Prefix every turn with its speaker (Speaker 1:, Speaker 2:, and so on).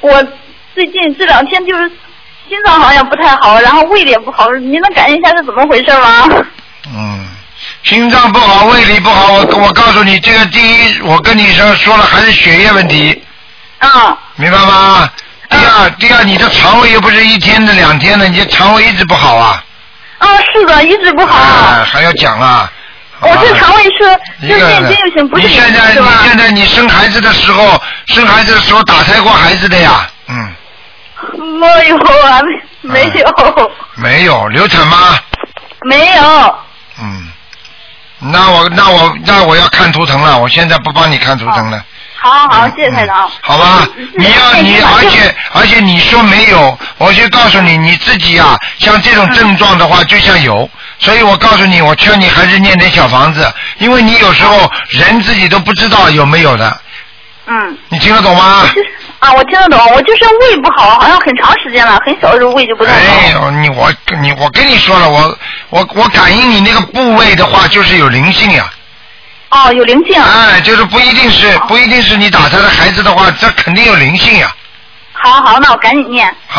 Speaker 1: 我最近这2天就是心脏好像不太好，然后胃里也不好，您能感觉一下是怎么回事吗？
Speaker 2: 心脏不好，胃里不好，我告诉你，这个第一，我跟你说了，还是血液问题。明白吗？第二，你的肠胃又不是1天的2天的，你的肠胃一直不好啊。
Speaker 1: 是的，一直不好。
Speaker 2: 还要讲啊？
Speaker 1: 我这肠胃是就变经就行，不是
Speaker 2: 你现在你生孩子的时候打胎过孩子的呀？
Speaker 1: 没有啊，没有。
Speaker 2: 没有流产吗？
Speaker 1: 没有。
Speaker 2: 那我要看图腾了，我现在不帮你看图腾了。
Speaker 1: 好，谢谢台长。
Speaker 2: 好吧，而且你说没有，我就告诉你，你自己啊，像这种症状的话，就像有，所以我告诉你，我劝你还是念点小房子，因为你有时候人自己都不知道有没有的。你听得懂吗？
Speaker 1: 我听得懂，我就是胃不好，好像很长时间了，很小的时候胃就不太好。
Speaker 2: 我跟你说了，我感应你那个部位的话，就是有灵性呀。
Speaker 1: 有灵性。
Speaker 2: 就是不一定是你打胎的孩子的话，这肯定有灵性呀。
Speaker 1: 好，那我赶紧念。